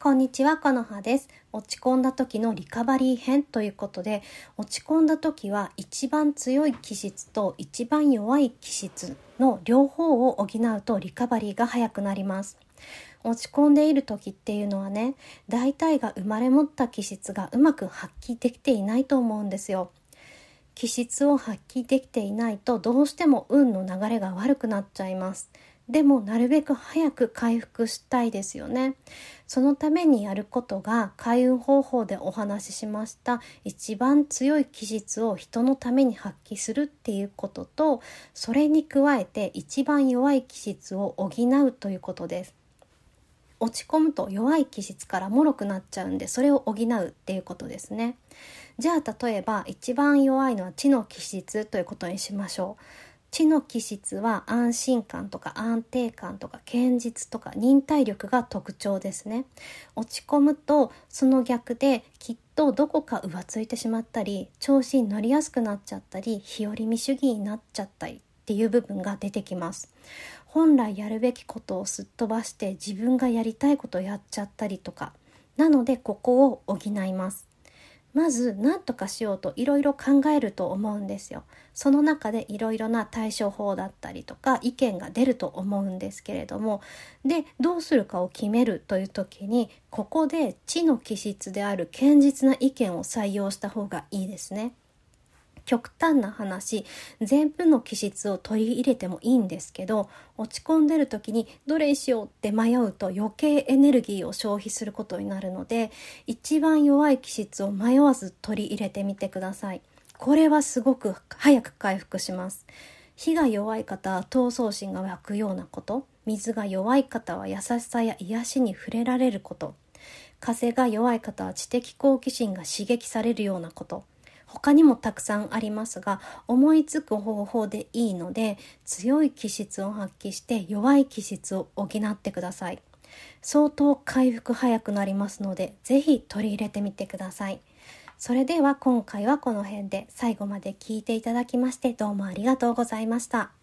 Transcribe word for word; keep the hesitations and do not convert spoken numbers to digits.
こんにちは、このはです。落ち込んだ時のリカバリー編ということで、落ち込んだ時は一番強い気質と一番弱い気質の両方を補うとリカバリーが早くなります。落ち込んでいる時っていうのはね、大体が生まれ持った気質がうまく発揮できていないと思うんですよ。気質を発揮できていないとどうしても運の流れが悪くなっちゃいます。でもなるべく早く回復したいですよね。そのためにやることが開運方法でお話ししました一番強い気質を人のために発揮するっていうことと、それに加えて一番弱い気質を補うということです。落ち込むと弱い気質から脆くなっちゃうんで、それを補うっていうことですね。じゃあ例えば一番弱いのは地の気質ということにしましょう。地の気質は安心感とか安定感とか堅実とか忍耐力が特徴ですね。落ち込むとその逆できっとどこか浮ついてしまったり、調子に乗りやすくなっちゃったり、日和見主義になっちゃったりっていう部分が出てきます。本来やるべきことをすっ飛ばして自分がやりたいことをやっちゃったりとか。なのでここを補います。まず何とかしようといろいろ考えると思うんですよ。その中でいろいろな対処法だったりとか意見が出ると思うんですけれども、でどうするかを決めるという時に、ここで地の気質である堅実な意見を採用した方がいいですね。極端な話、全部の気質を取り入れてもいいんですけど、落ち込んでる時にどれにしようって迷うと余計エネルギーを消費することになるので、一番弱い気質を迷わず取り入れてみてください。これはすごく早く回復します。火が弱い方は闘争心が湧くようなこと、水が弱い方は優しさや癒しに触れられること、風が弱い方は知的好奇心が刺激されるようなこと、他にもたくさんありますが、思いつく方法でいいので、強い気質を発揮して弱い気質を補ってください。相当回復早くなりますので、ぜひ取り入れてみてください。それでは今回はこの辺で、最後まで聞いていただきましてどうもありがとうございました。